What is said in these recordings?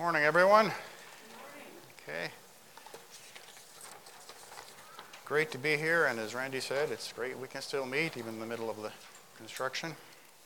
Morning, everyone. Okay. Great to be here, and as Randy said, it's great we can still meet even in the middle of the construction.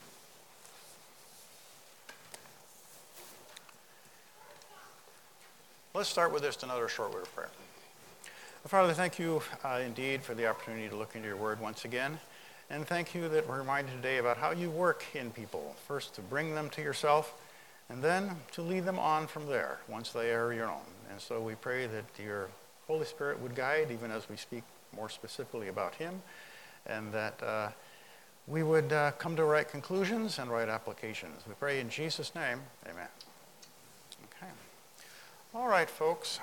Let's start with just another short word of prayer. Father, thank you indeed for the opportunity to look into your word once again, and thank you that we're reminded today about how you work in people, first to bring them to yourself, and then to lead them on from there once they are your own. And so we pray that your Holy Spirit would guide even as we speak more specifically about him, and that we would come to right conclusions and right applications. We pray in Jesus' name, amen. Okay. All right, folks.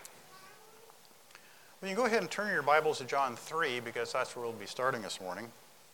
Well, you can go ahead and turn your Bibles to John 3 because that's where we'll be starting this morning.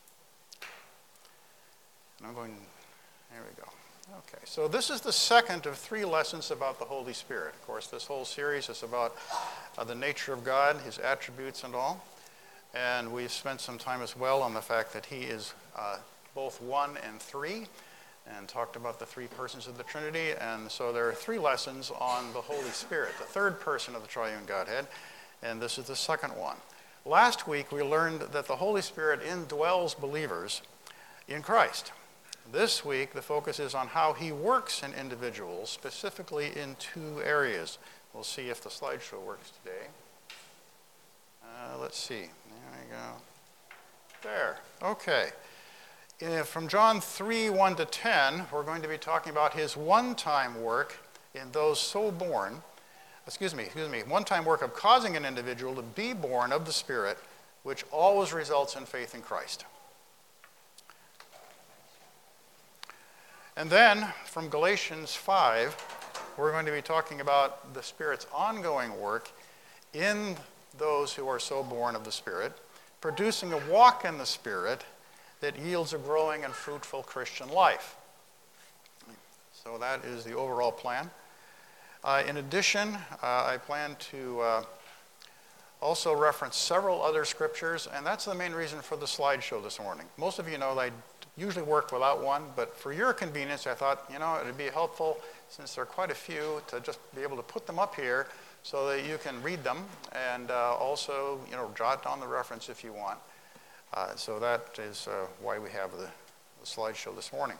And there we go. Okay, so this is the second of three lessons about the Holy Spirit. Of course, this whole series is about the nature of God, his attributes and all. And we've spent some time as well on the fact that he is both one and three, and talked about the three persons of the Trinity. And so there are three lessons on the Holy Spirit, the third person of the triune Godhead, and this is the second one. Last week, we learned that the Holy Spirit indwells believers in Christ. This week, the focus is on how he works in individuals, specifically in two areas. We'll see if the slideshow works today. Let's see. There we go. There. Okay. From John 3, 1 to 10, we're going to be talking about his one-time work in those so born. One-time work of causing an individual to be born of the Spirit, which always results in faith in Christ. And then, from Galatians 5, we're going to be talking about the Spirit's ongoing work in those who are so born of the Spirit, producing a walk in the Spirit that yields a growing and fruitful Christian life. So that is the overall plan. In addition, I plan to also reference several other scriptures, and that's the main reason for the slideshow this morning. Most of you know that I usually work without one, but for your convenience, I thought, it would be helpful, since there are quite a few, to just be able to put them up here so that you can read them, and also, jot down the reference if you want. So that is why we have the slideshow this morning.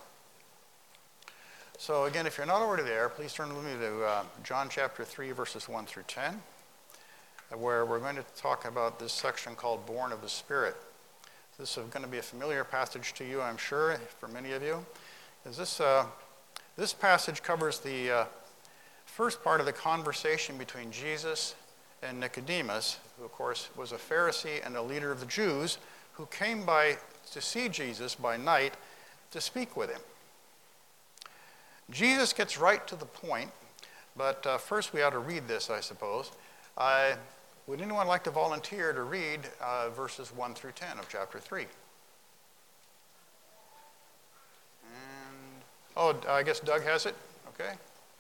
So again, if you're not already there, please turn with me to John chapter 3, verses 1 through 10, where we're going to talk about this section called Born of the Spirit. This is going to be a familiar passage to you, I'm sure, for many of you. This passage covers the first part of the conversation between Jesus and Nicodemus, who, of course, was a Pharisee and a leader of the Jews, who came by to see Jesus by night to speak with him. Jesus gets right to the point, but first we ought to read this, I suppose. Would anyone like to volunteer to read verses 1 through 10 of chapter 3? I guess Doug has it. Okay.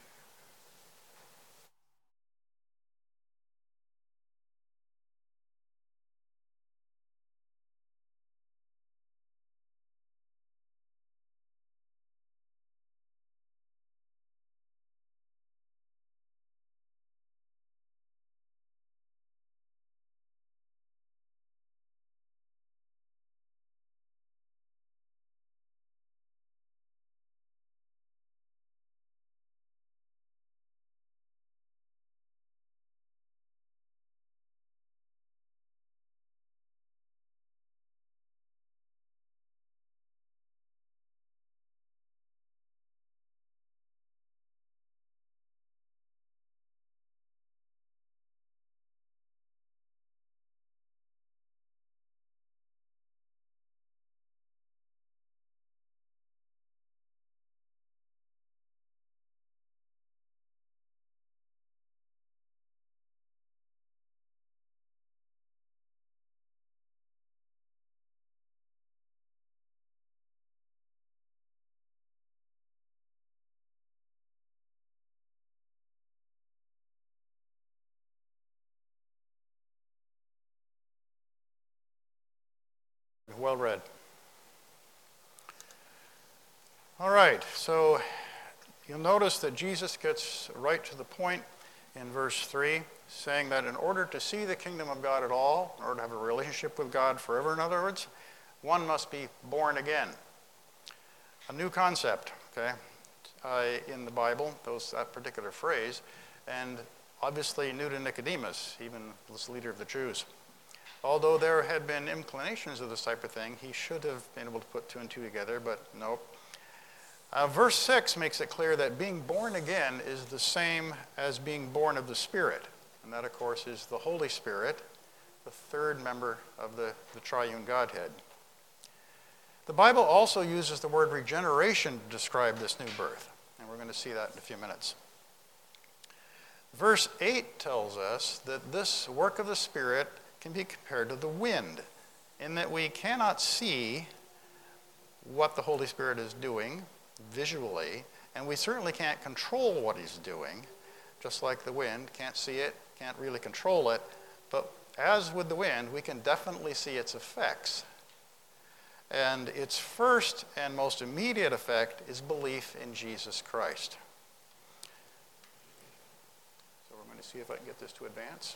Well read. All right, so You'll notice that Jesus gets right to the point in verse 3, saying that in order to see the kingdom of God at all, in order to have a relationship with God forever, in other words, one must be born again. A new concept, okay, in the Bible, that particular phrase, and obviously new to Nicodemus, even this leader of the Jews. Although there had been inclinations of this type of thing, he should have been able to put two and two together, but nope. Verse 6 makes it clear that being born again is the same as being born of the Spirit. And that, of course, is the Holy Spirit, the third member of the triune Godhead. The Bible also uses the word regeneration to describe this new birth. And we're going to see that in a few minutes. Verse 8 tells us that this work of the Spirit can be compared to the wind, in that we cannot see what the Holy Spirit is doing visually, and we certainly can't control what he's doing, just like the wind. Can't see it, can't really control it, but as with the wind, we can definitely see its effects. And its first and most immediate effect is belief in Jesus Christ. So we're going to see if I can get this to advance.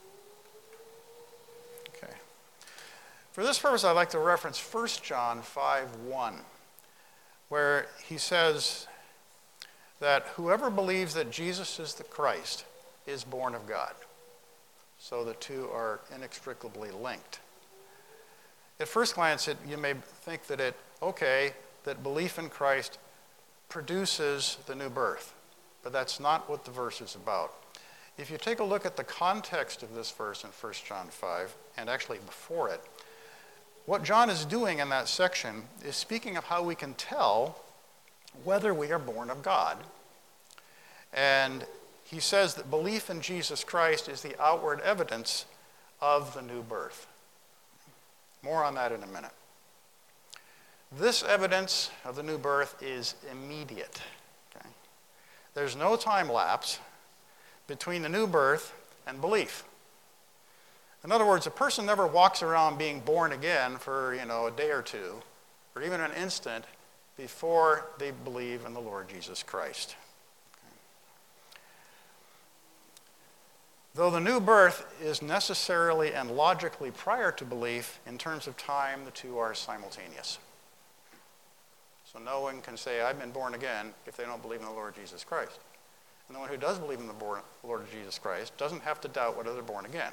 Okay. For this purpose, I'd like to reference 1 John 5:1. Where he says that whoever believes that Jesus is the Christ is born of God. So the two are inextricably linked. At first glance, you may think that that belief in Christ produces the new birth. But that's not what the verse is about. If you take a look at the context of this verse in 1 John 5, and actually before it, what John is doing in that section is speaking of how we can tell whether we are born of God. And he says that belief in Jesus Christ is the outward evidence of the new birth. More on that in a minute. This evidence of the new birth is immediate. Okay? There's no time lapse between the new birth and belief. In other words, a person never walks around being born again for, a day or two, or even an instant before they believe in the Lord Jesus Christ. Okay. Though the new birth is necessarily and logically prior to belief, in terms of time, the two are simultaneous. So no one can say, I've been born again, if they don't believe in the Lord Jesus Christ. And the one who does believe in the Lord Jesus Christ doesn't have to doubt whether they're born again,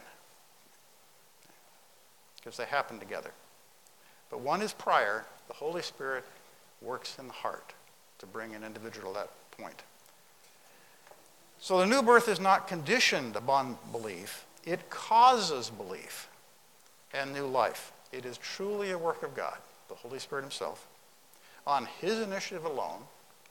because they happen together. But one is prior. The Holy Spirit works in the heart to bring an individual to that point. So the new birth is not conditioned upon belief. It causes belief and new life. It is truly a work of God, the Holy Spirit himself, on his initiative alone.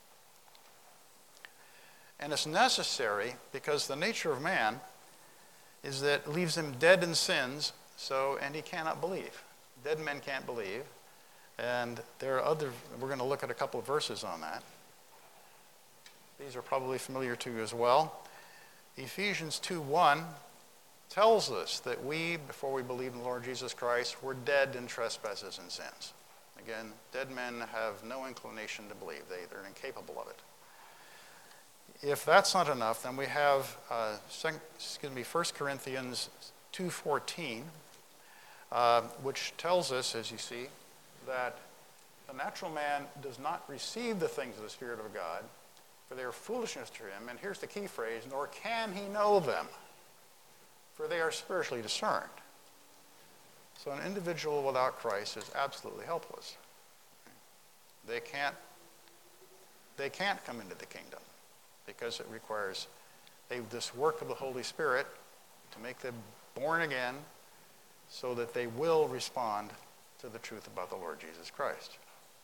And it's necessary because the nature of man is that it leaves him dead in sins, and he cannot believe. Dead men can't believe. And there are we're going to look at a couple of verses on that. These are probably familiar to you as well. Ephesians 2:1 tells us that we, before we believe in the Lord Jesus Christ, were dead in trespasses and sins. Again, dead men have no inclination to believe. They're incapable of it. If that's not enough, then we have 1 Corinthians 2:14, which tells us, as you see, that the natural man does not receive the things of the Spirit of God, for they are foolishness to him. And here's the key phrase, nor can he know them, for they are spiritually discerned. So an individual without Christ is absolutely helpless. They can't come into the kingdom because it requires this work of the Holy Spirit to make them born again so that they will respond to the truth about the Lord Jesus Christ.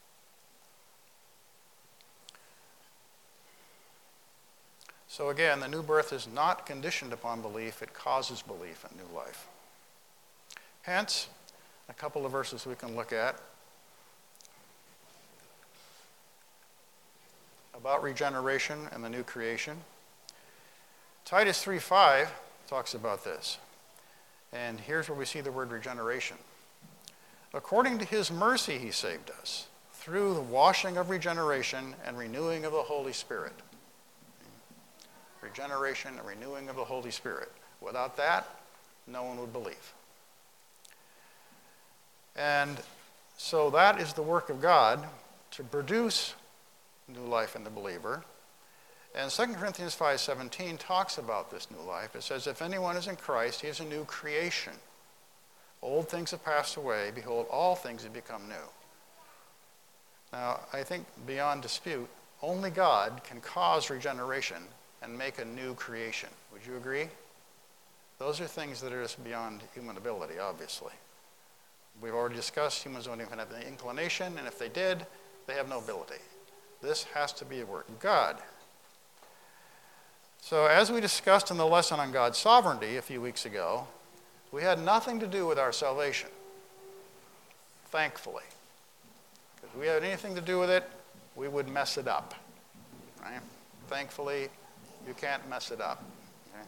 So again, the new birth is not conditioned upon belief. It causes belief in new life. Hence, a couple of verses we can look at about regeneration and the new creation. Titus 3:5 talks about this. And here's where we see the word regeneration. According to his mercy, he saved us through the washing of regeneration and renewing of the Holy Spirit. regeneration, and renewing of the Holy Spirit. Without that, no one would believe. And so that is the work of God to produce new life in the believer. And 2 Corinthians 5:17 talks about this new life. It says, if anyone is in Christ, he is a new creation. Old things have passed away. Behold, all things have become new. Now, I think beyond dispute, only God can cause regeneration and make a new creation. Would you agree? Those are things that are just beyond human ability, obviously. We've already discussed humans don't even have the inclination, and if they did, they have no ability. This has to be a work of God. So as we discussed in the lesson on God's sovereignty a few weeks ago, we had nothing to do with our salvation, thankfully. Because if we had anything to do with it, we would mess it up. Right? Thankfully, you can't mess it up. Okay?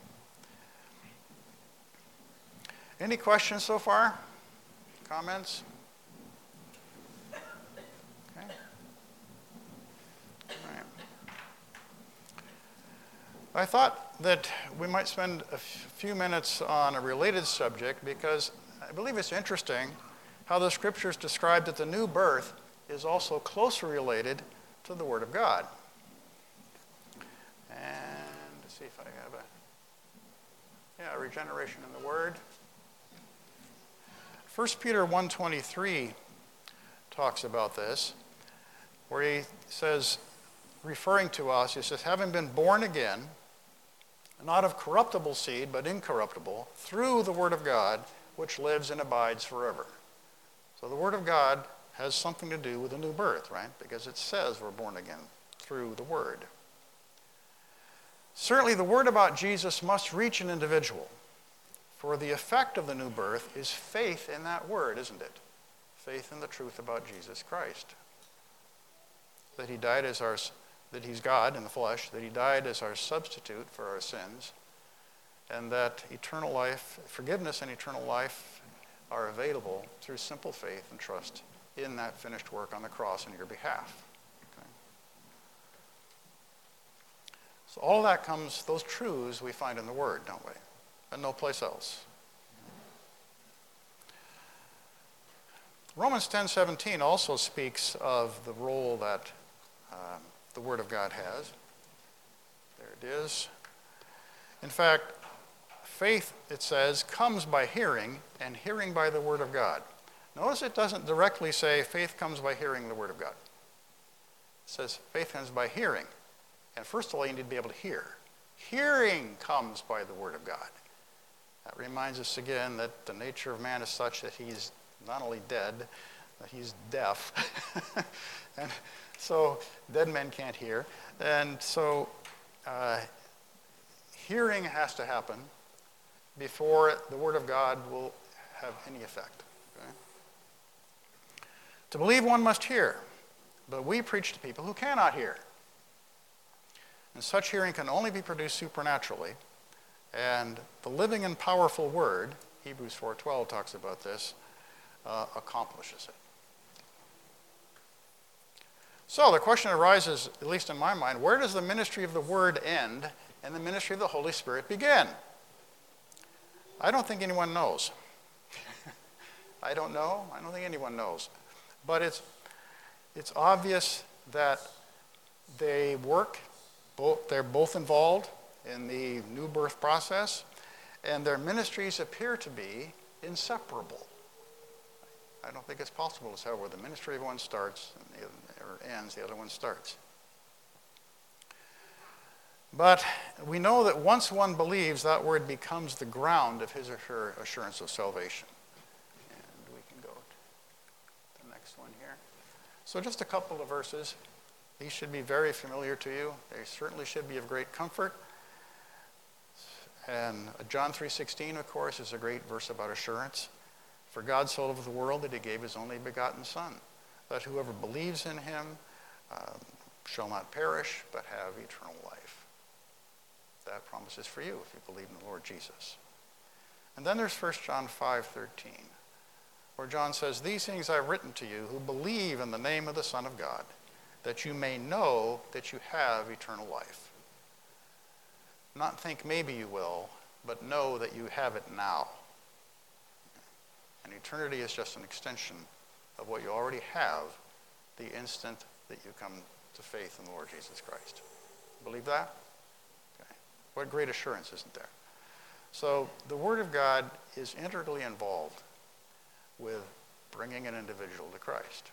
Any questions so far? Comments? Okay. All right. I thought that we might spend a few minutes on a related subject because I believe it's interesting how the scriptures describe that the new birth is also closely related to the Word of God. And let's see if I have a regeneration in the Word. 1 Peter 1:23 talks about this, where he says, referring to us, he says, having been born again, not of corruptible seed, but incorruptible, through the Word of God, which lives and abides forever. So the Word of God has something to do with the new birth, right? Because it says we're born again through the Word. Certainly the Word about Jesus must reach an individual. For the effect of the new birth is faith in that Word, isn't it? Faith in the truth about Jesus Christ. That he died as that he's God in the flesh, that he died as our substitute for our sins, and that eternal life, forgiveness and eternal life are available through simple faith and trust in that finished work on the cross on your behalf. Okay? So all of that comes, those truths we find in the Word, don't we? And no place else. Romans 10:17 also speaks of the role that the Word of God has. There it is. In fact, faith, it says, comes by hearing, and hearing by the Word of God. Notice it doesn't directly say faith comes by hearing the Word of God. It says faith comes by hearing. And first of all, you need to be able to hear. Hearing comes by the Word of God. That reminds us again that the nature of man is such that he's not only dead, but he's deaf. And so dead men can't hear. And so hearing has to happen before the Word of God will have any effect. Okay? To believe one must hear, but we preach to people who cannot hear. And such hearing can only be produced supernaturally. And the living and powerful Word, Hebrews 4:12 talks about this, accomplishes it. So the question arises, at least in my mind, where does the ministry of the Word end and the ministry of the Holy Spirit begin? I don't think anyone knows. I don't know. I don't think anyone knows. But it's obvious that they work. They're both involved in the new birth process, and their ministries appear to be inseparable. I don't think it's possible to say where the ministry of one starts or ends, the other one starts. But we know that once one believes, that Word becomes the ground of his assurance of salvation. And we can go to the next one here. So just a couple of verses. These should be very familiar to you. They certainly should be of great comfort. And John 3:16, of course, is a great verse about assurance. For God so loved the world that he gave his only begotten Son, that whoever believes in him shall not perish, but have eternal life. That promise is for you if you believe in the Lord Jesus. And then there's 1 John 5:13, where John says, these things I've written to you who believe in the name of the Son of God, that you may know that you have eternal life. not think maybe you will, but know that you have it now. And eternity is just an extension of what you already have the instant that you come to faith in the Lord Jesus Christ. Believe that? Okay. What great assurance, isn't there? So the Word of God is integrally involved with bringing an individual to Christ.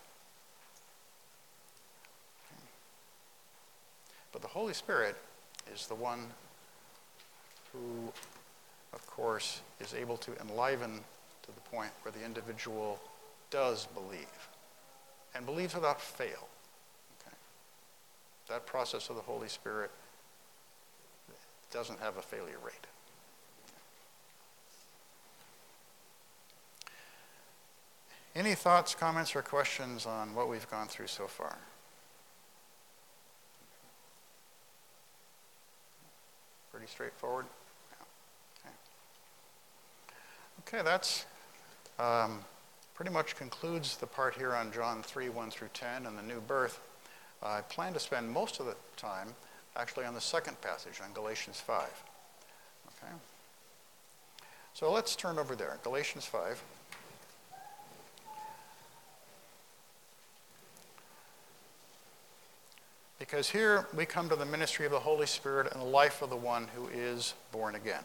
But the Holy Spirit is the one who, of course, is able to enliven to the point where the individual does believe, and believes without fail. Okay? That process of the Holy Spirit doesn't have a failure rate. Any thoughts, comments, or questions on what we've gone through so far? Pretty straightforward? Yeah. Okay, that's pretty much concludes the part here on John 3, 1 through 10 and the new birth. I plan to spend most of the time actually on the second passage, on Galatians 5. Okay? So let's turn over there, Galatians 5. Because here we come to the ministry of the Holy Spirit and the life of the one who is born again.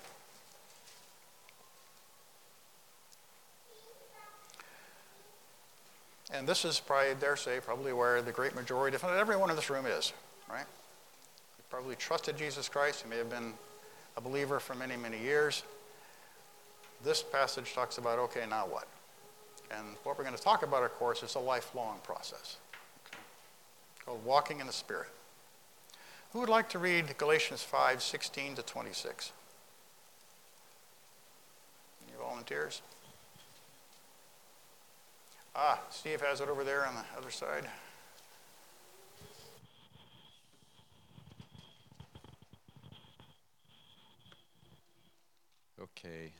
And this is probably, I dare say, probably where the great majority, if not everyone in this room is, right? You probably trusted Jesus Christ. You may have been a believer for many, many years. This passage talks about, okay, now what? And what we're going to talk about, of course, is a lifelong process. Called Walking in the Spirit. Who would like to read Galatians 5, 16 to 26? Any volunteers? Steve has it over there on the other side. Okay.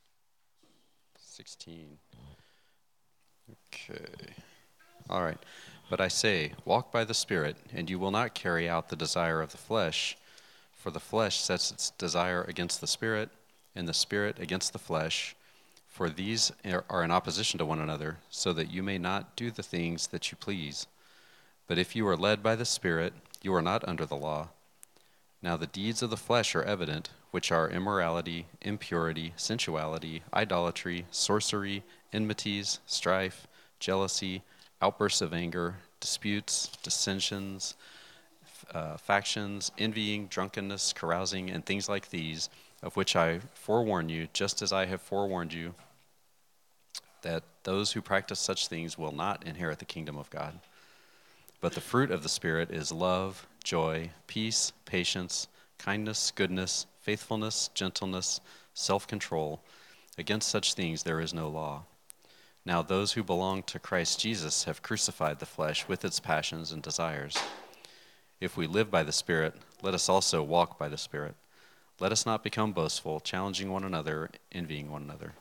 16. Okay. All right. But I say, walk by the Spirit, and you will not carry out the desire of the flesh. For the flesh sets its desire against the Spirit, and the Spirit against the flesh. For these are in opposition to one another, so that you may not do the things that you please. But if you are led by the Spirit, you are not under the law. Now the deeds of the flesh are evident, which are immorality, impurity, sensuality, idolatry, sorcery, enmities, strife, jealousy, outbursts of anger, disputes, dissensions, factions, envying, drunkenness, carousing, and things like these, of which I forewarn you, just as I have forewarned you, that those who practice such things will not inherit the kingdom of God. But the fruit of the Spirit is love, joy, peace, patience, kindness, goodness, faithfulness, gentleness, self-control. Against such things there is no law. Now those who belong to Christ Jesus have crucified the flesh with its passions and desires. If we live by the Spirit, let us also walk by the Spirit. Let us not become boastful, challenging one another, envying one another.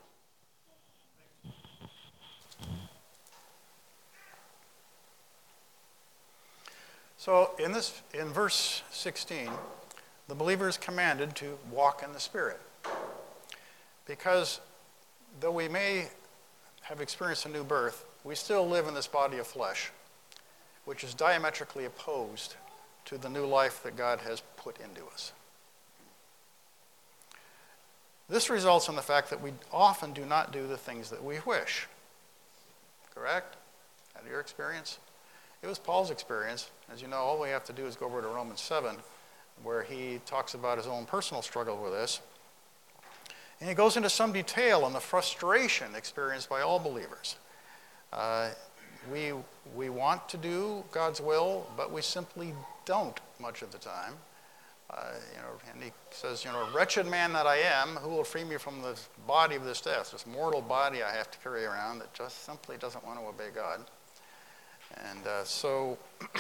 So in verse 16, the believer is commanded to walk in the Spirit. Because though we may have experienced a new birth, we still live in this body of flesh, which is diametrically opposed to the new life that God has put into us. This results in the fact that we often do not do the things that we wish. Correct? Out of your experience? It was Paul's experience. As you know, all we have to do is go over to Romans 7, where he talks about his own personal struggle with this. And he goes into some detail on the frustration experienced by all believers. We want to do God's will, but we simply don't much of the time. And he says, wretched man that I am, who will free me from the body of this death, this mortal body I have to carry around that just simply doesn't want to obey God. And so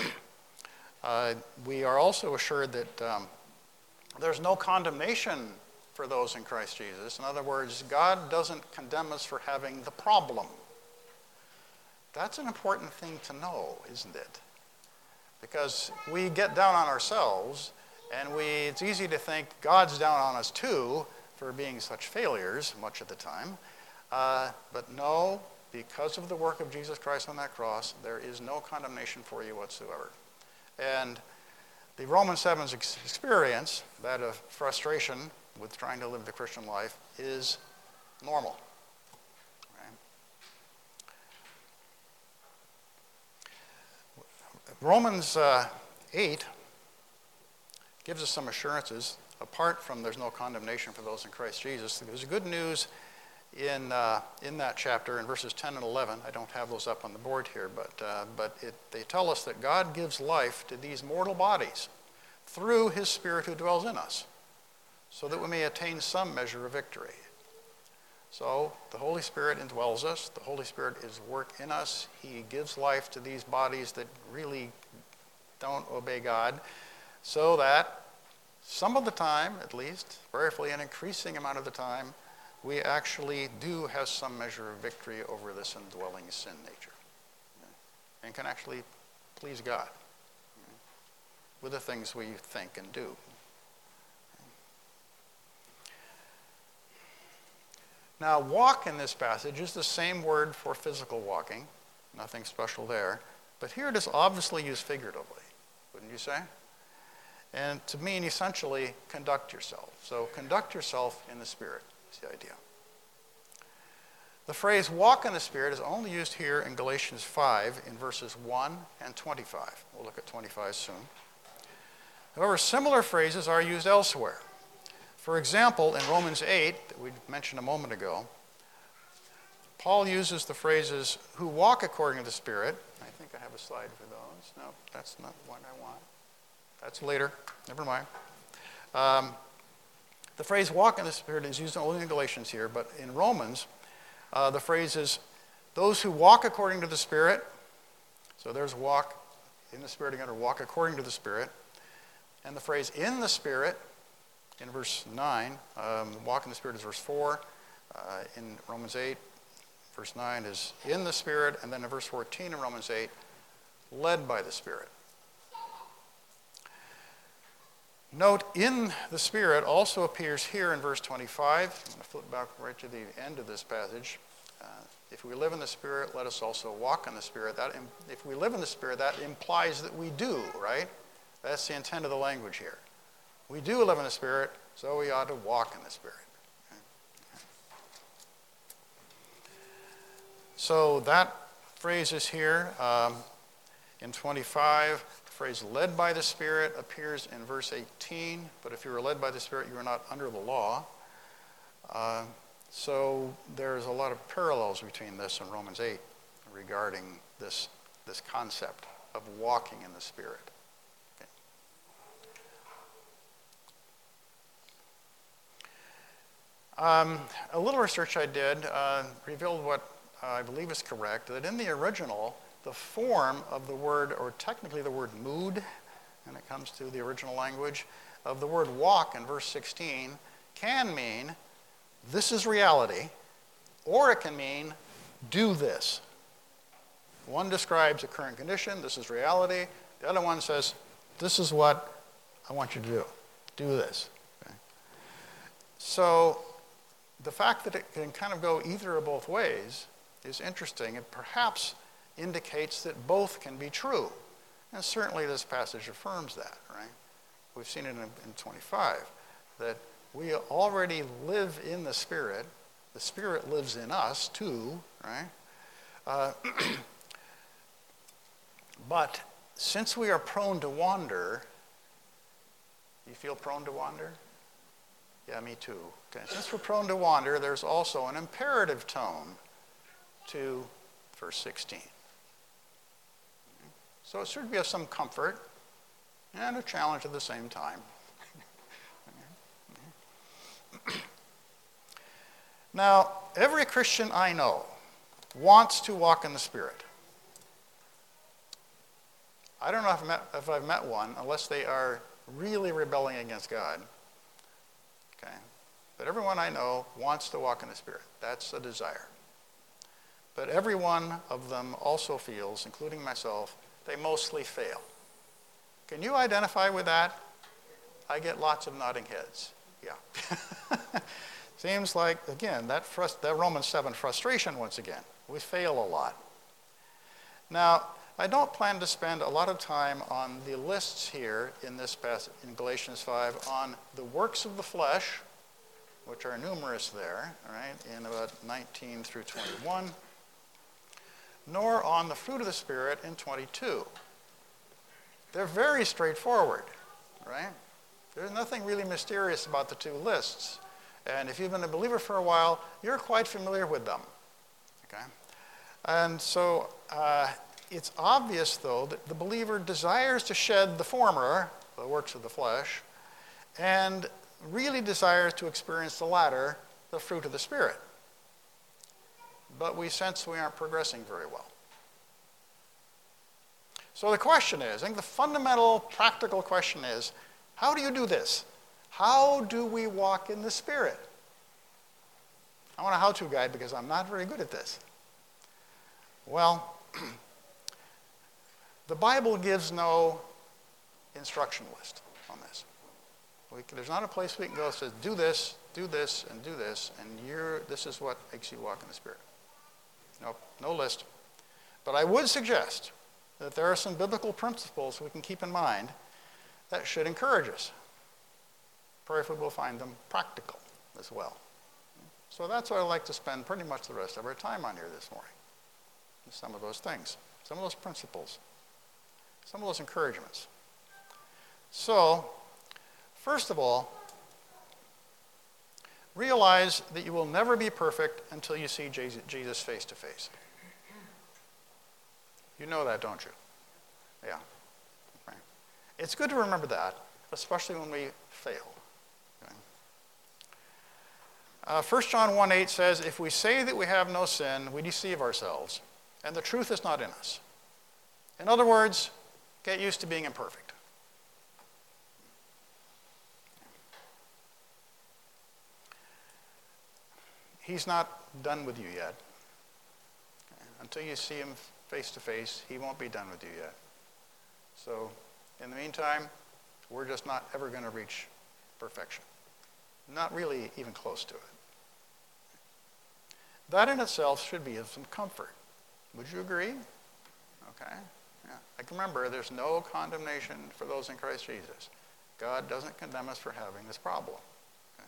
we are also assured that there's no condemnation for those in Christ Jesus. In other words, God doesn't condemn us for having the problem. That's an important thing to know, isn't it? Because we get down on ourselves And it's easy to think God's down on us too for being such failures much of the time. But no, because of the work of Jesus Christ on that cross, there is no condemnation for you whatsoever. And the Romans 7 experience, that of frustration with trying to live the Christian life, is normal. Right? Romans 8 gives us some assurances. Apart from there's no condemnation for those in Christ Jesus, there's good news in that chapter in verses 10 and 11. I don't have those up on the board here, but they tell us that God gives life to these mortal bodies through his Spirit who dwells in us, so that we may attain some measure of victory. So the Holy Spirit indwells us. The Holy Spirit is at work in us. He gives life to these bodies that really don't obey God, so that some of the time, at least, prayerfully an increasing amount of the time, we actually do have some measure of victory over this indwelling sin nature, and can actually please God with the things we think and do. Now, walk in this passage is the same word for physical walking, nothing special there, but here it is obviously used figuratively, wouldn't you say? And to mean essentially conduct yourself. So conduct yourself in the Spirit is the idea. The phrase walk in the Spirit is only used here in Galatians 5 in verses 1 and 25. We'll look at 25 soon. However, similar phrases are used elsewhere. For example, in Romans 8, that we mentioned a moment ago, Paul uses the phrases who walk according to the Spirit. I think I have a slide for those. No, that's not what I want. That's later. Never mind. The phrase walk in the Spirit is used only in Galatians here, but in Romans, the phrase is those who walk according to the Spirit. So there's walk in the Spirit again, or walk according to the Spirit. And the phrase in the Spirit in verse 9, walk in the Spirit is verse 4. In Romans 8, verse 9 is in the Spirit. And then in verse 14 in Romans 8, led by the Spirit. Note, in the Spirit also appears here in verse 25. I'm going to flip back right to the end of this passage. If we live in the Spirit, let us also walk in the Spirit. If we live in the Spirit, that implies that we do, right? That's the intent of the language here. We do live in the Spirit, so we ought to walk in the Spirit. So that phrase is here in 25. The phrase led by the Spirit appears in verse 18, but if you are led by the Spirit, you are not under the law. So there's a lot of parallels between this and Romans 8 regarding this concept of walking in the Spirit. Okay. A little research I did revealed what I believe is correct, that in the original, the form of the word, or technically the word mood, when it comes to the original language, of the word walk in verse 16 can mean this is reality, or it can mean do this. One describes a current condition, this is reality. The other one says, this is what I want you to do. Do this. Okay? So the fact that it can kind of go either or both ways is interesting. It perhaps indicates that both can be true. And certainly this passage affirms that, right? We've seen it in 25, that we already live in the Spirit. The Spirit lives in us too, right? But since we are prone to wander, you feel prone to wander? Yeah, me too. Okay. Since we're prone to wander, there's also an imperative tone to verse 16. So it should be of some comfort and a challenge at the same time. Now, every Christian I know wants to walk in the Spirit. I don't know if I've met one, unless they are really rebelling against God. Okay? But everyone I know wants to walk in the Spirit. That's a desire. But every one of them also feels, including myself, they mostly fail. Can you identify with that? I get lots of nodding heads. Yeah. Seems like, again, that Romans 7 frustration once again. We fail a lot. Now, I don't plan to spend a lot of time on the lists here in this passage in Galatians 5 on the works of the flesh, which are numerous there, right, in about 19 through 21, nor on the fruit of the Spirit in 22. They're very straightforward, right? There's nothing really mysterious about the two lists. And if you've been a believer for a while, you're quite familiar with them, okay? And so it's obvious, though, that the believer desires to shed the former, the works of the flesh, and really desires to experience the latter, the fruit of the Spirit. But we sense we aren't progressing very well. So the question is, I think the fundamental practical question is, how do you do this? How do we walk in the Spirit? I want a how-to guide because I'm not very good at this. Well, the Bible gives no instruction list on this. There's not a place we can go that says, do this, and do this, and this is what makes you walk in the Spirit. Nope, no list. But I would suggest that there are some biblical principles we can keep in mind that should encourage us. Prayerfully we'll find them practical as well. So that's what I'd like to spend pretty much the rest of our time on here this morning. Some of those things, some of those principles, some of those encouragements. So, first of all, realize that you will never be perfect until you see Jesus face to face. You know that, don't you? Yeah. Okay. It's good to remember that, especially when we fail. Okay. 1 John 1:8 says, if we say that we have no sin, we deceive ourselves, and the truth is not in us. In other words, get used to being imperfect. He's not done with you yet. Okay. Until you see him face to face, he won't be done with you yet. So, in the meantime, we're just not ever going to reach perfection. Not really even close to it. That in itself should be of some comfort. Would you agree? Okay. Yeah. Like remember, there's no condemnation for those in Christ Jesus. God doesn't condemn us for having this problem. Okay.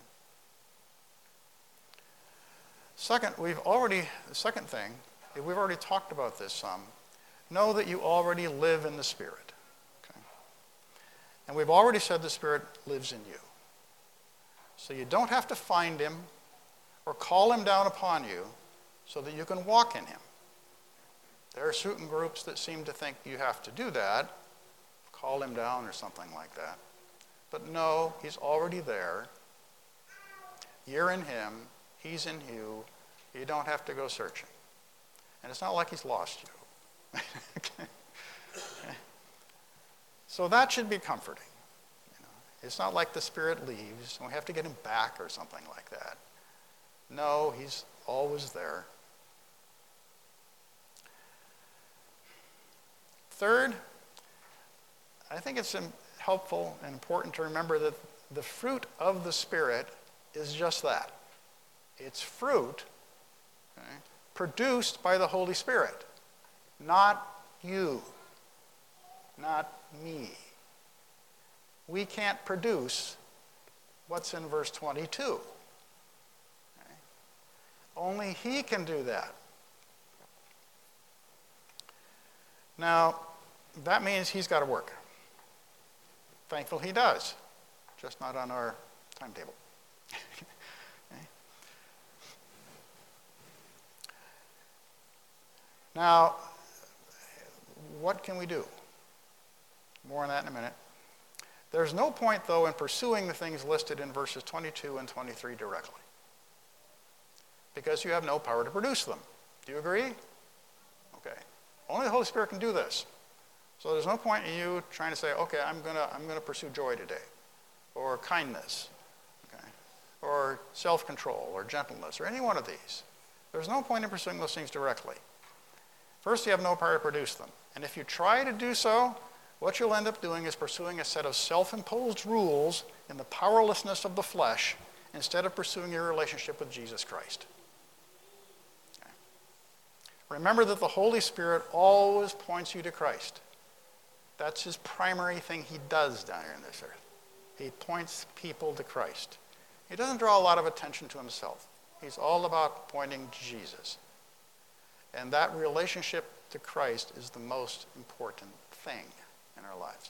The second thing, we've already talked about this some. Know that you already live in the Spirit. Okay. And we've already said the Spirit lives in you. So you don't have to find him or call him down upon you so that you can walk in him. There are certain groups that seem to think you have to do that, call him down or something like that. But no, he's already there. You're in him. He's in you. You don't have to go searching. And it's not like he's lost you. Okay. So that should be comforting. You know, it's not like the Spirit leaves and we have to get him back or something like that. No, he's always there. Third, I think it's helpful and important to remember that the fruit of the Spirit is just that. It's fruit, okay, produced by the Holy Spirit, not you, not me. We can't produce what's in verse 22. Okay? Only he can do that. Now, that means he's got to work. Thankfully, he does, just not on our timetable. Okay. Now, what can we do? More on that in a minute. There's no point, though, in pursuing the things listed in verses 22 and 23 directly, because you have no power to produce them. Do you agree? Okay. Only the Holy Spirit can do this. So there's no point in you trying to say, okay, I'm gonna pursue joy today, or kindness, okay, or self-control, or gentleness, or any one of these. There's no point in pursuing those things directly. First, you have no power to produce them. And if you try to do so, what you'll end up doing is pursuing a set of self-imposed rules in the powerlessness of the flesh instead of pursuing your relationship with Jesus Christ. Okay. Remember that the Holy Spirit always points you to Christ. That's his primary thing he does down here on this earth. He points people to Christ. He doesn't draw a lot of attention to himself. He's all about pointing to Jesus. And that relationship to Christ is the most important thing in our lives.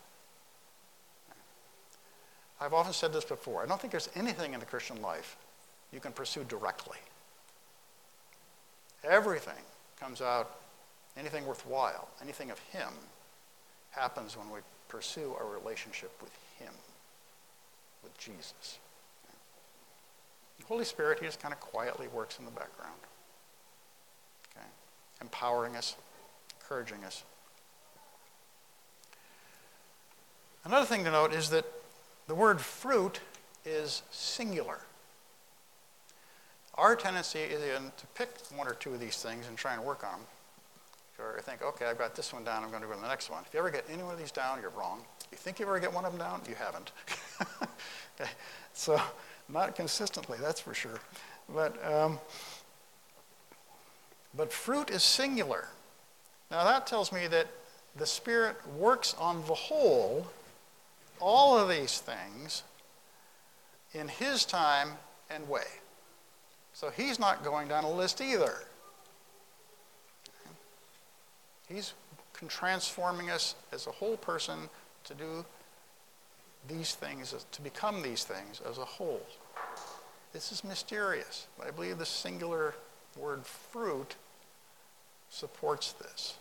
I've often said this before. I don't think there's anything in the Christian life you can pursue directly. Everything comes out, anything worthwhile, anything of him, happens when we pursue our relationship with him, with Jesus. The Holy Spirit, he just kind of quietly works in the background. Okay? Empowering us, encouraging us. Another thing to note is that the word fruit is singular. Our tendency is to pick one or two of these things and try and work on them. Or think, okay, I've got this one down, I'm going to go to the next one. If you ever get any one of these down, you're wrong. You think you ever get one of them down? You haven't. Okay. So, not consistently, that's for sure. But fruit is singular. Now that tells me that the Spirit works on the whole, all of these things, in his time and way. So he's not going down a list either. He's transforming us as a whole person to do these things, to become these things as a whole. This is mysterious, but I believe the singular word fruit supports this.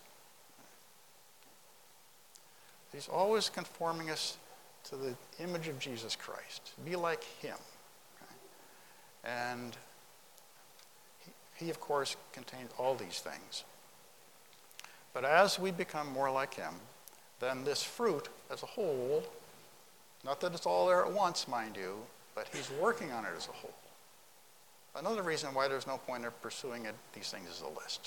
He's always conforming us to the image of Jesus Christ, be like him. Okay? And he, of course, contains all these things. But as we become more like him, then this fruit as a whole, not that it's all there at once, mind you, but he's working on it as a whole. Another reason why there's no point in pursuing these things as a list.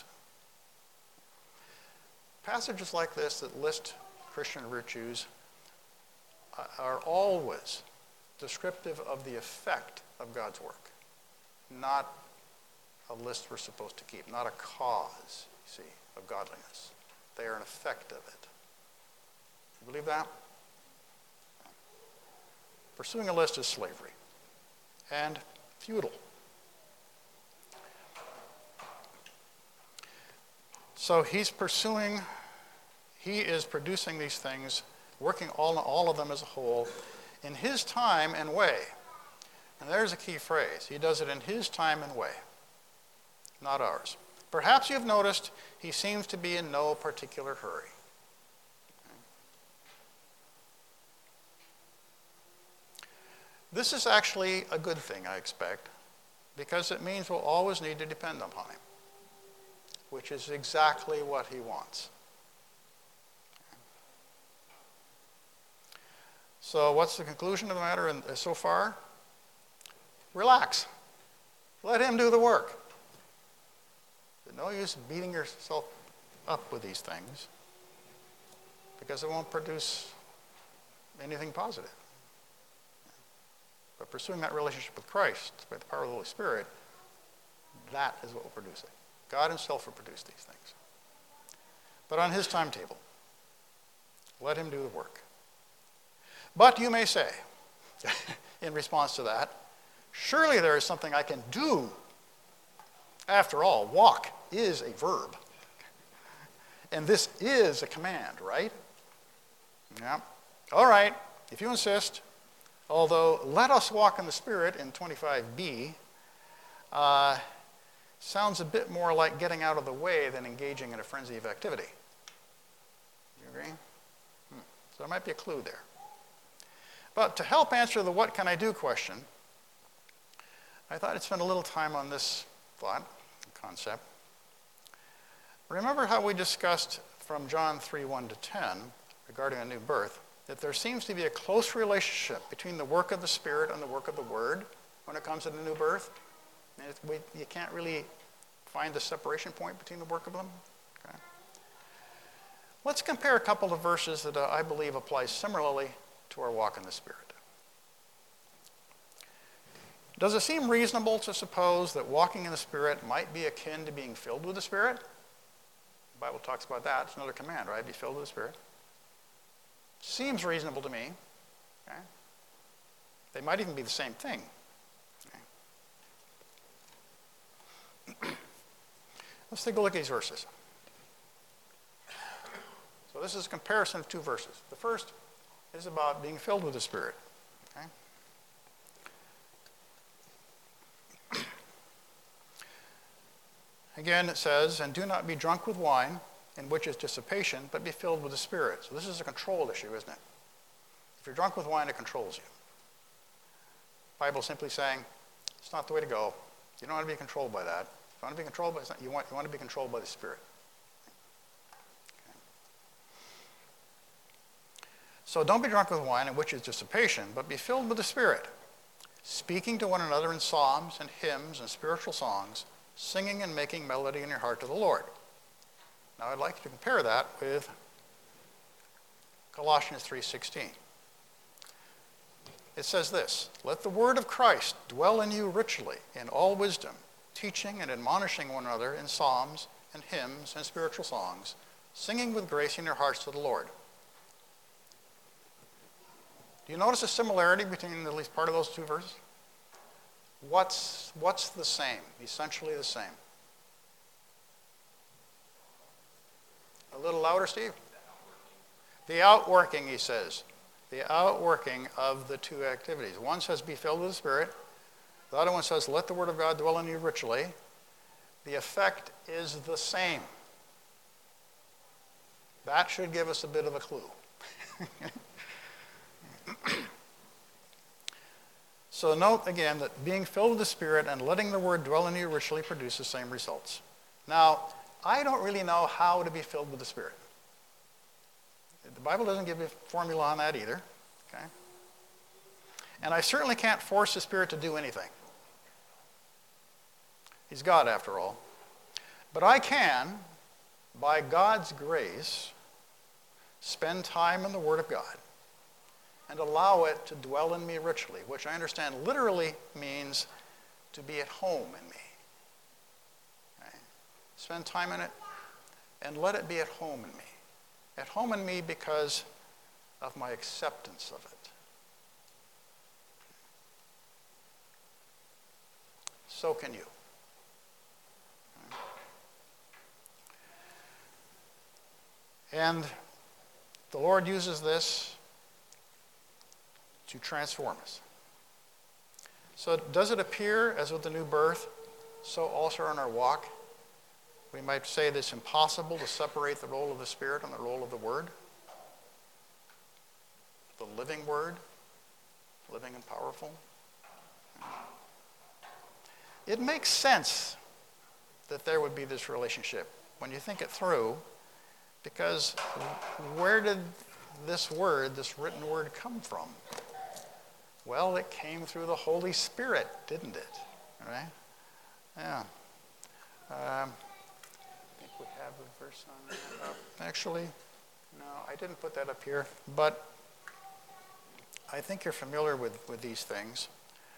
Passages like this that list Christian virtues are always descriptive of the effect of God's work, not a list we're supposed to keep, not a cause, you see, of godliness. They are an effect of it. You believe that? Pursuing a list is slavery and futile. So he is producing these things, working all of them as a whole, in his time and way. And there's a key phrase. He does it in his time and way, not ours. Perhaps you've noticed he seems to be in no particular hurry. This is actually a good thing, I expect, because it means we'll always need to depend upon him, which is exactly what he wants. So what's the conclusion of the matter so far? Relax. Let him do the work. There's no use beating yourself up with these things because it won't produce anything positive. But pursuing that relationship with Christ by the power of the Holy Spirit, that is what will produce it. God himself will produce these things. But on his timetable, let him do the work. But you may say, in response to that, surely there is something I can do. After all, walk is a verb. And this is a command, right? Yeah. All right, if you insist. Although, let us walk in the Spirit in 25b sounds a bit more like getting out of the way than engaging in a frenzy of activity. You agree? So there might be a clue there. But to help answer the what can I do question, I thought I'd spend a little time on this thought, concept. Remember how we discussed from John 3:1-10 regarding a new birth, that there seems to be a close relationship between the work of the Spirit and the work of the Word when it comes to the new birth? You can't really find the separation point between the work of them. Okay. Let's compare a couple of verses that I believe apply similarly to our walk in the Spirit. Does it seem reasonable to suppose that walking in the Spirit might be akin to being filled with the Spirit? The Bible talks about that. It's another command, right? Be filled with the Spirit. Seems reasonable to me. Okay? They might even be the same thing. Okay. Let's take a look at these verses. So this is a comparison of two verses. The first is about being filled with the Spirit. Okay? Again, it says, and do not be drunk with wine, in which is dissipation, but be filled with the Spirit. So this is a control issue, isn't it? If you're drunk with wine, it controls you. The Bible is simply saying, it's not the way to go. You don't want to be controlled by that. If you want to be controlled by you want to be controlled by the Spirit. Okay. So don't be drunk with wine, in which is dissipation, but be filled with the Spirit, speaking to one another in psalms and hymns and spiritual songs, singing and making melody in your heart to the Lord. Now I'd like to compare that with Colossians 3:16. It says this, let the word of Christ dwell in you richly in all wisdom, teaching and admonishing one another in psalms and hymns and spiritual songs, singing with grace in your hearts to the Lord. Do you notice a similarity between at least part of those two verses? What's the same? Essentially the same. A little louder, Steve? The outworking, he says. The outworking of the two activities. One says, be filled with the Spirit. The other one says, let the Word of God dwell in you richly. The effect is the same. That should give us a bit of a clue. So note again that being filled with the Spirit and letting the Word dwell in you richly produce the same results. Now, I don't really know how to be filled with the Spirit. The Bible doesn't give you a formula on that either. Okay? And I certainly can't force the Spirit to do anything. He's God after all. But I can, by God's grace, spend time in the Word of God and allow it to dwell in me richly, which I understand literally means to be at home in me. Okay? Spend time in it and let it be at home in me. At home in me because of my acceptance of it. So can you. And the Lord uses this to transform us. So does it appear, as with the new birth, so also in our walk? We might say that it's impossible to separate the role of the Spirit and the role of the Word. The living Word, living and powerful. It makes sense that there would be this relationship when you think it through, because where did this word, this written word, come from? Well, it came through the Holy Spirit, didn't it? All right? Yeah. I think we have a verse on that up. Actually, no, I didn't put that up here, but I think you're familiar with these things.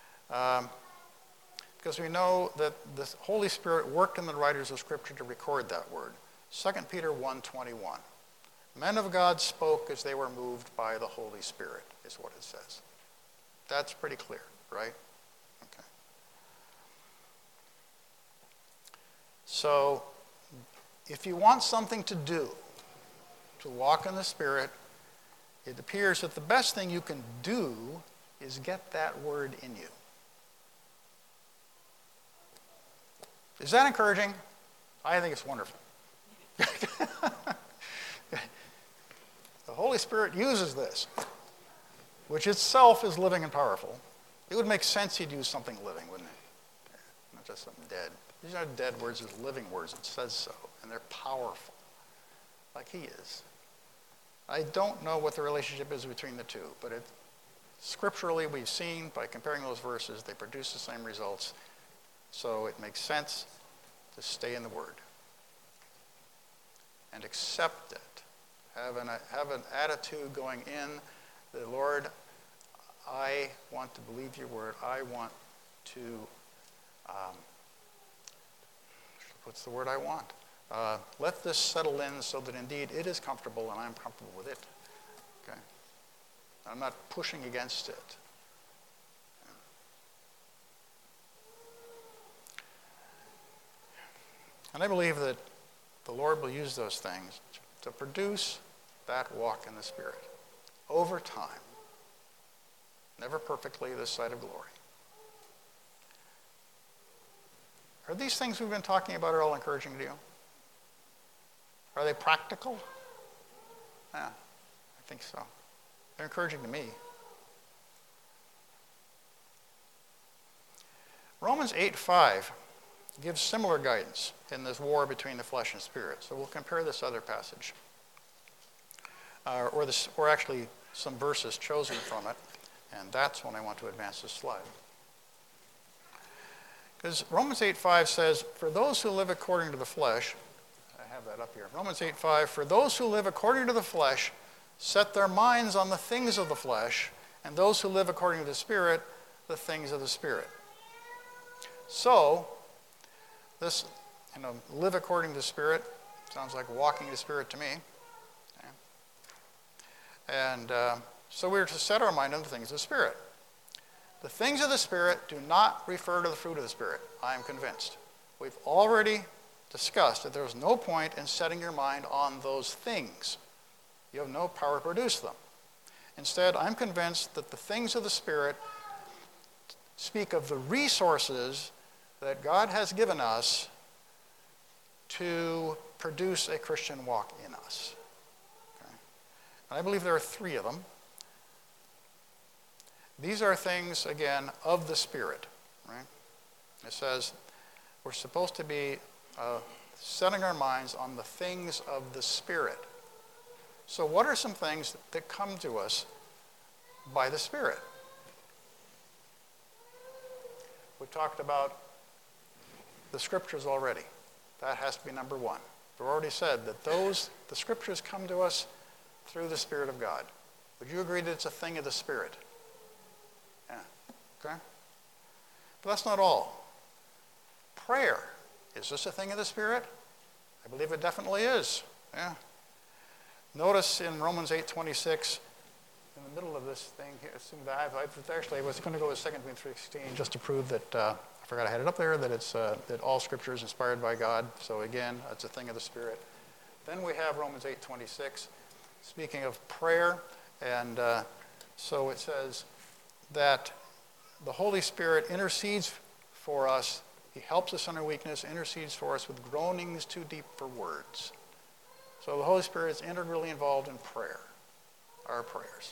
Because we know that the Holy Spirit worked in the writers of Scripture to record that word. 2 Peter 1:21. Men of God spoke as they were moved by the Holy Spirit, is what it says. That's pretty clear, right? Okay. So, if you want something to do, to walk in the Spirit, it appears that the best thing you can do is get that word in you. Is that encouraging? I think it's wonderful. The Holy Spirit uses this, which itself is living and powerful. It would make sense he'd use something living, wouldn't it? Not just something dead. These aren't dead words, it's living words. It says so. And they're powerful, like he is. I don't know what the relationship is between the two, but scripturally we've seen, by comparing those verses, they produce the same results. So it makes sense to stay in the Word and accept it Have an attitude going in that, Lord, I want to believe your word. I want to, what's the word I want? Let this settle in so that indeed it is comfortable and I'm comfortable with it. Okay? I'm not pushing against it. And I believe that the Lord will use those things to produce that walk in the Spirit over time. Never perfectly this side of glory. Are these things we've been talking about all encouraging to you? Are they practical? Yeah, I think so. They're encouraging to me. Romans 8:5 gives similar guidance in this war between the flesh and spirit. So we'll compare this other passage. Or actually some verses chosen from it. And that's when I want to advance this slide. Because Romans 8:5 says, for those who live according to the flesh, I have that up here. Romans 8:5, for those who live according to the flesh set their minds on the things of the flesh, and those who live according to the Spirit, the things of the Spirit. So, this, live according to the Spirit, sounds like walking in the Spirit to me. Okay. And so we're to set our mind on the things of the Spirit. The things of the Spirit do not refer to the fruit of the Spirit, I am convinced. We've already discussed that there's no point in setting your mind on those things. You have no power to produce them. Instead, I'm convinced that the things of the Spirit speak of the resources that God has given us to produce a Christian walk in us. Okay? And I believe there are 3 of them. These are things, again, of the Spirit. Right? It says we're supposed to be setting our minds on the things of the Spirit. So what are some things that come to us by the Spirit? We've talked about the Scriptures already. That has to be number 1. We've already said that the Scriptures come to us through the Spirit of God. Would you agree that it's a thing of the Spirit? Yeah. Okay? But that's not all. Prayer. Is this a thing of the Spirit? I believe it definitely is. Yeah. Notice in Romans 8:26, in the middle of this thing here, I was going to go with 2 Corinthians 3:16 just to prove that, I forgot I had it up there, that it's that all Scripture is inspired by God. So again, it's a thing of the Spirit. Then we have Romans 8:26, speaking of prayer. And so it says that the Holy Spirit intercedes for us. He helps us in our weakness, intercedes for us with groanings too deep for words. So the Holy Spirit is integrally involved in prayer, our prayers.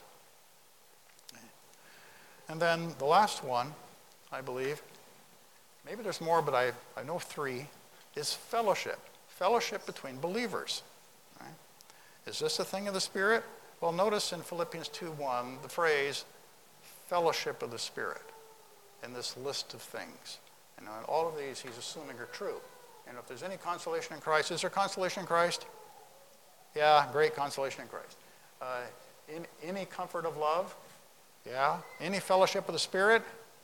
And then the last one, I believe, maybe there's more, but I know 3, is fellowship. Fellowship between believers. Right? Is this a thing of the Spirit? Well, notice in Philippians 2:1 the phrase fellowship of the Spirit in this list of things. And all of these he's assuming are true. And if there's any consolation in Christ, is there consolation in Christ? Yeah, great consolation in Christ. Any comfort of love? Yeah. Any fellowship of the Spirit?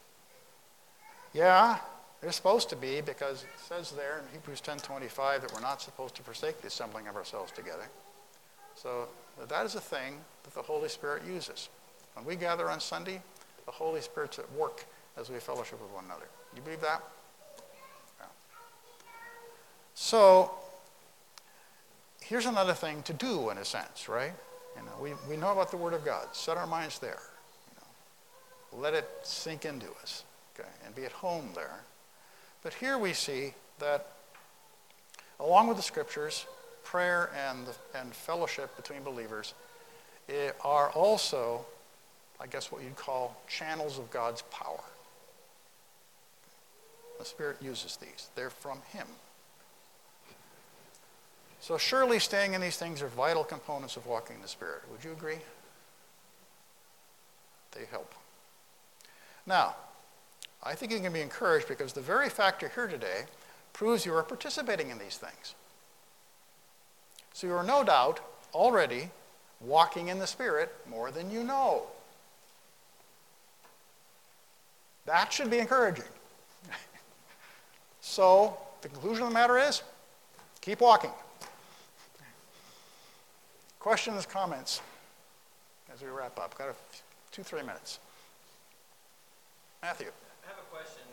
Yeah, there's supposed to be, because it says there in Hebrews 10:25 that we're not supposed to forsake the assembling of ourselves together. So that is a thing that the Holy Spirit uses. When we gather on Sunday, the Holy Spirit's at work as we fellowship with one another. Do you believe that? Yeah. So here's another thing to do in a sense, right? We know about the Word of God. Set our minds there. Let it sink into us, okay, and be at home there. But here we see that along with the Scriptures, prayer and fellowship between believers are also, I guess, what you'd call channels of God's power. The Spirit uses these. They're from Him. So surely staying in these things are vital components of walking in the Spirit. Would you agree? They help. Now, I think you can be encouraged because the very fact you're here today proves you are participating in these things. So you are no doubt already walking in the Spirit more than you know. That should be encouraging. So the conclusion of the matter is, keep walking. Questions, comments as we wrap up? Got 2-3 minutes. Matthew. I have a question.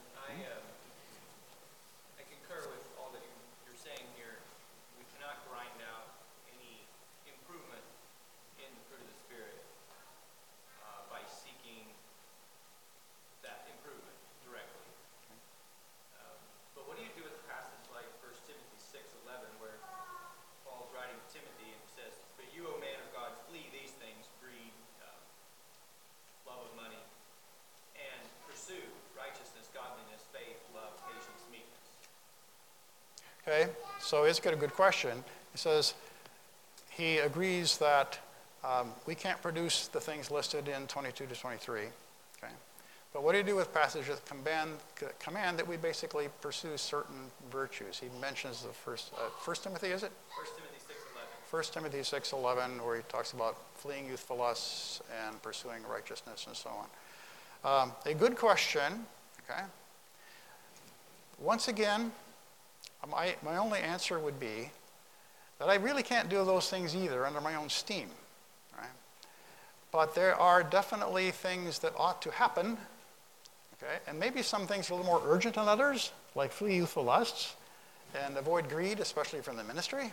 I concur with all that you're saying here. We cannot grind out any improvement in the fruit of the Spirit by seeking that improvement directly. But what do you do with a passage like 1 Timothy 6:11, where Paul's writing to Timothy and says, "But you, O man of God, flee these things: greed, love of money, and pursue righteousness, godliness, faith, love, patience, meekness." Okay, so it's got a good question. He says he agrees that we can't produce the things listed in 22 to 23. Okay, but what do you do with passages that command that we basically pursue certain virtues? He mentions the first Timothy, is it? 1 Timothy 6:11. 1 Timothy 6:11, where he talks about fleeing youthful lusts and pursuing righteousness and so on. A good question, okay? Once again, my only answer would be that I really can't do those things either under my own steam, right? But there are definitely things that ought to happen, okay? And maybe some things are a little more urgent than others, like flee youthful lusts and avoid greed, especially from the ministry.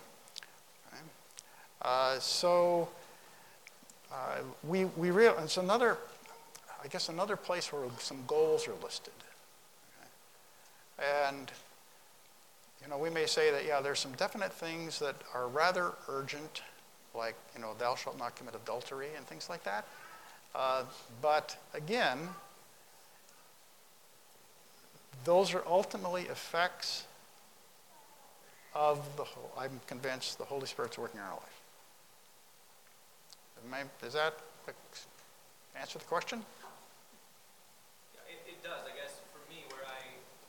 It's another place where some goals are listed. Okay? And, we may say that, there's some definite things that are rather urgent, like, thou shalt not commit adultery and things like that. But again, those are ultimately effects of I'm convinced the Holy Spirit's working in our life. Does that answer the question? Yeah, it does. I guess for me, where I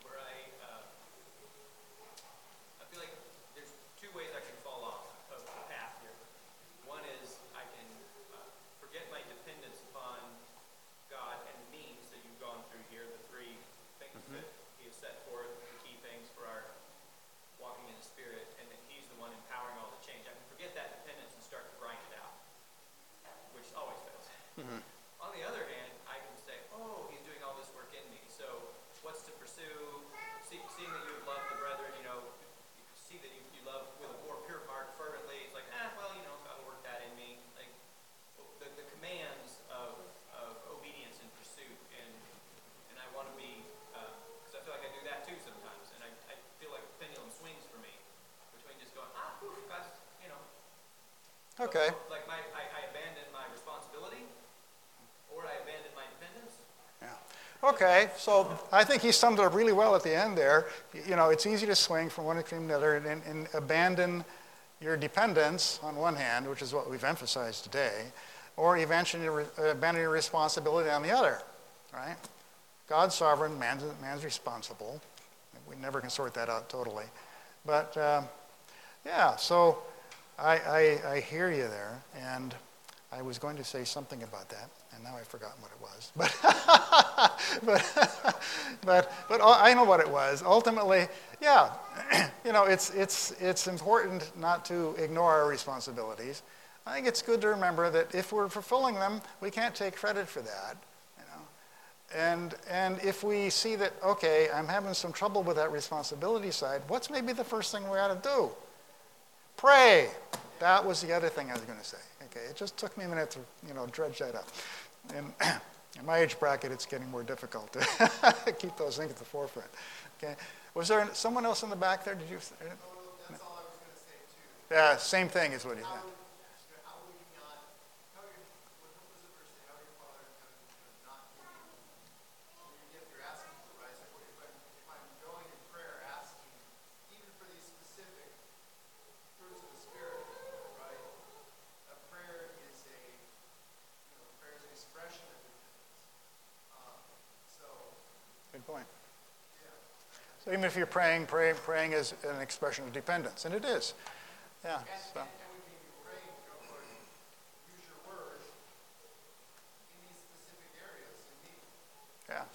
feel like there's two ways I can fall off of the path here. One is I can forget my dependence upon God and the means that you've gone through here, the three things that He has set forth, the key things for our walking in the Spirit, and that He's the one empowering all the change. I can forget that dependence and start to grind it out, which always fails. On the other hand, I can say, "Oh, He's doing all this work in me. So, what's to pursue? Seeing that you love the brethren, see that you love with a more pure heart fervently. It's like, God will work that in me. Like the commands of obedience and pursuit, and I want to be, because I feel like I do that too sometimes, and I feel like the pendulum swings for me between just going, God's, Okay. So, like I abandon my responsibility, or I abandon my dependence. Yeah. Okay, so I think he summed it up really well at the end there. It's easy to swing from one extreme to the other and abandon your dependence on one hand, which is what we've emphasized today, or eventually abandon your responsibility on the other, right? God's sovereign, man's responsible. We never can sort that out totally. But, so I hear you there, and I was going to say something about that, and now I've forgotten what it was. But I know what it was. Ultimately, it's important not to ignore our responsibilities. I think it's good to remember that if we're fulfilling them, we can't take credit for that. And if we see that, okay, I'm having some trouble with that responsibility side, what's maybe the first thing we ought to do? Pray. That was the other thing I was going to say. Okay, it just took me a minute to, dredge that up. And in my age bracket, it's getting more difficult to keep those things at the forefront. Okay, was there someone else in the back there? Did you? That's all I was going to say too. Yeah, same thing is what he said. How would you not? What was the verse say? How would your Father in heaven not give you? If you're asking for it, right? So if I'm going in prayer asking, even for these specific fruits of the Spirit, right? A prayer is an expression of dependence. Good point. So even if you're praying is an expression of dependence, and it is. Yeah. And we can be praying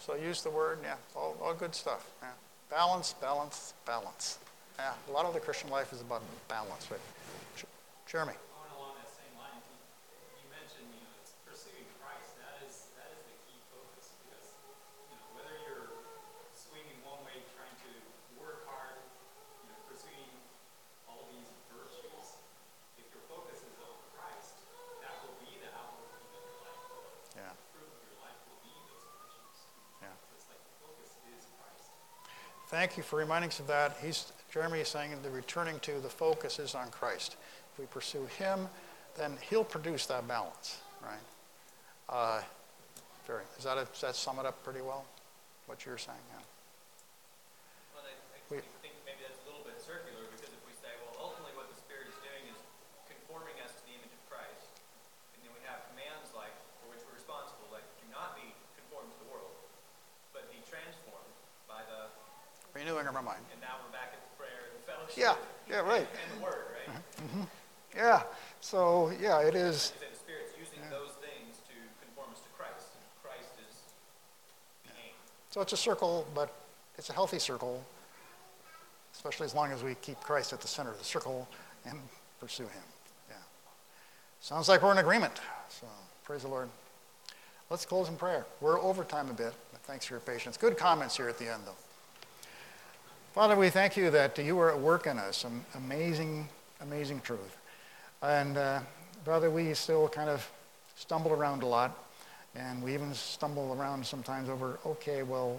So use the word, yeah, all good stuff. Yeah. Balance, balance, balance. Yeah, a lot of the Christian life is about balance, right? Jeremy. Going along that same line, you mentioned, it's pursuing Christ. That is the key focus, because, whether you're swinging one way, trying to work hard, pursuing all these virtues, if your focus is on Christ, that will be the outward of your life. Yeah. The fruit of your life will be those virtues. Yeah. So it's like the focus is Christ. Thank you for reminding us of that. Jeremy is saying the returning to the focus is on Christ. If we pursue him, then he'll produce that balance, right? Does that sum it up pretty well, what you're saying? Yeah. Well, I think maybe that's a little bit circular, because if we say, well, ultimately what the Spirit is doing is conforming us to the image of Christ, and then we have commands like, for which we're responsible, like, do not be conformed to the world, but be transformed by the... Renewing of our mind. And now we're back at the prayer and the fellowship. Yeah, right. And the word, right? Mm-hmm. Yeah, so, yeah, it is. The Spirit's using those things to conform us to Christ, and Christ is the aim. So it's a circle, but it's a healthy circle, especially as long as we keep Christ at the center of the circle and pursue him. Yeah. Sounds like we're in agreement. So praise the Lord. Let's close in prayer. We're over time a bit, but thanks for your patience. Good comments here at the end, though. Father, we thank you that you are at work in us, some amazing, amazing truth. And Father, we still kind of stumble around a lot, and we even stumble around sometimes over, okay, well,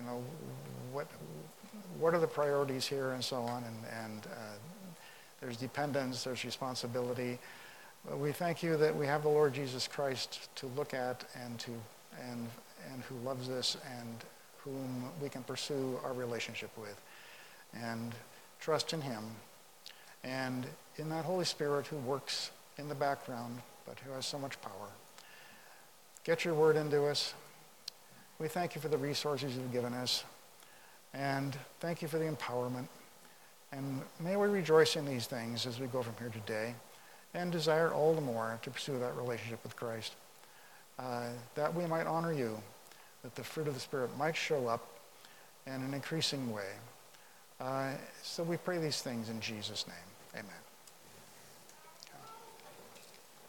what are the priorities here and so on, and there's dependence, there's responsibility. But we thank you that we have the Lord Jesus Christ to look at and who loves us and whom we can pursue our relationship with and trust in him. And in that Holy Spirit who works in the background, but who has so much power. Get your word into us. We thank you for the resources you've given us. And thank you for the empowerment. And may we rejoice in these things as we go from here today and desire all the more to pursue that relationship with Christ, that we might honor you, that the fruit of the Spirit might show up in an increasing way. So we pray these things in Jesus' name. Amen.